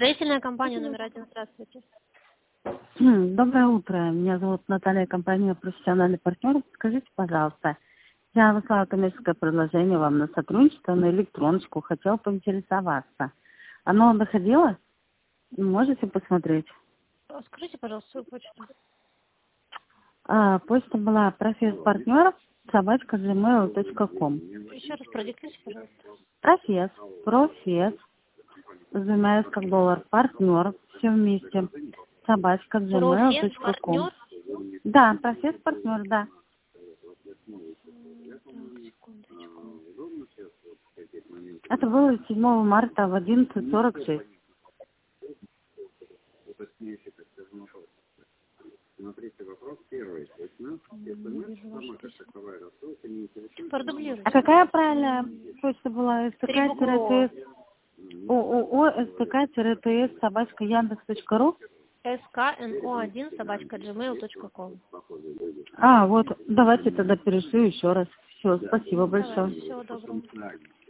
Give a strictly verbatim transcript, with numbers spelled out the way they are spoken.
Строительная компания номер один. Здравствуйте. Доброе утро. Меня зовут Наталья, компания «Профессиональный партнер». Скажите, пожалуйста, я выслала коммерческое предложение вам на сотрудничество, на электроночку. Хотела поинтересоваться. Оно доходило? Можете посмотреть? Скажите, пожалуйста, свою почту. А, почта была професспартнеров собачка джимейл точка ком. Еще раз продиктуйте, пожалуйста. Професс, професс, ЗМС как доллар, партнер, все вместе. Собачка джимейл точка ком. Да, професс партнер, да. Так, секундочку. Это было седьмого марта в одиннадцать сорок шесть. Продублируйте. А какая правильная почта была? Три буквы. стк-тс ООО стк-тс собачка яндекс точка ру. эс ка эн о один собачка джимейл точка ком. А, вот, давайте тогда перешлю еще раз. Все, спасибо большое. Всего доброго.